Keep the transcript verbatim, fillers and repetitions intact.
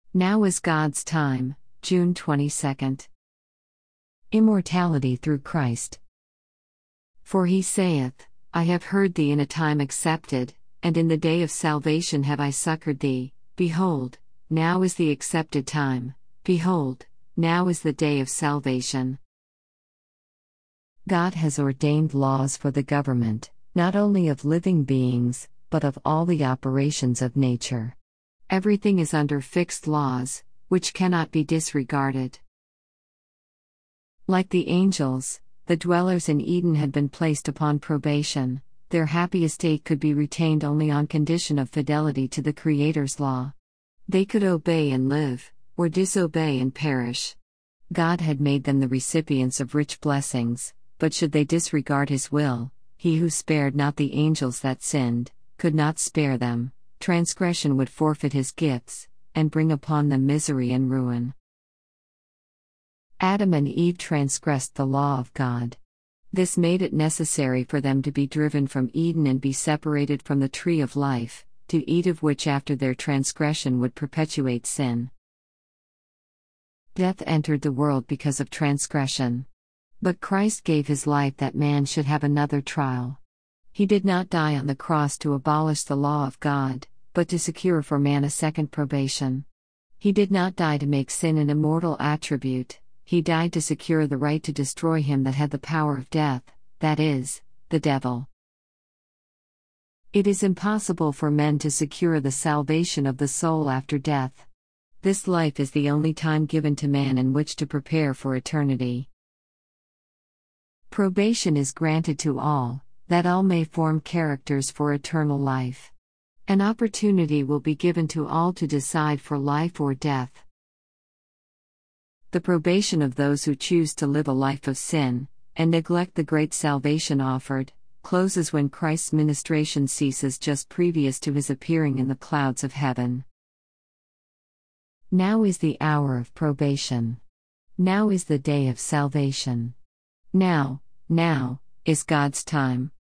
Now is God's time, June twenty-second. Immortality through Christ. For he saith, I have heard thee in a time accepted, and in the day of salvation have I succored thee. Behold, now is the accepted time, behold, now is the day of salvation. God has ordained laws for the government, not only of living beings, but of all the operations of nature. Everything is under fixed laws, which cannot be disregarded. Like the angels, the dwellers in Eden had been placed upon probation. Their happy estate could be retained only on condition of fidelity to the Creator's law. They could obey and live, or disobey and perish. God had made them the recipients of rich blessings, but should they disregard His will, He who spared not the angels that sinned, could not spare them. Transgression would forfeit His gifts, and bring upon them misery and ruin. Adam and Eve transgressed the law of God. This made it necessary for them to be driven from Eden and be separated from the tree of life, to eat of which after their transgression would perpetuate sin. Death entered the world because of transgression. But Christ gave His life that man should have another trial. He did not die on the cross to abolish the law of God, but to secure for man a second probation. He did not die to make sin an immortal attribute, He died to secure the right to destroy him that had the power of death, that is, the devil. It is impossible for men to secure the salvation of the soul after death. This life is the only time given to man in which to prepare for eternity. Probation is granted to all, that all may form characters for eternal life. An opportunity will be given to all to decide for life or death. The probation of those who choose to live a life of sin, and neglect the great salvation offered, closes when Christ's ministration ceases just previous to His appearing in the clouds of heaven. Now is the hour of probation. Now is the day of salvation. Now, now, is God's time.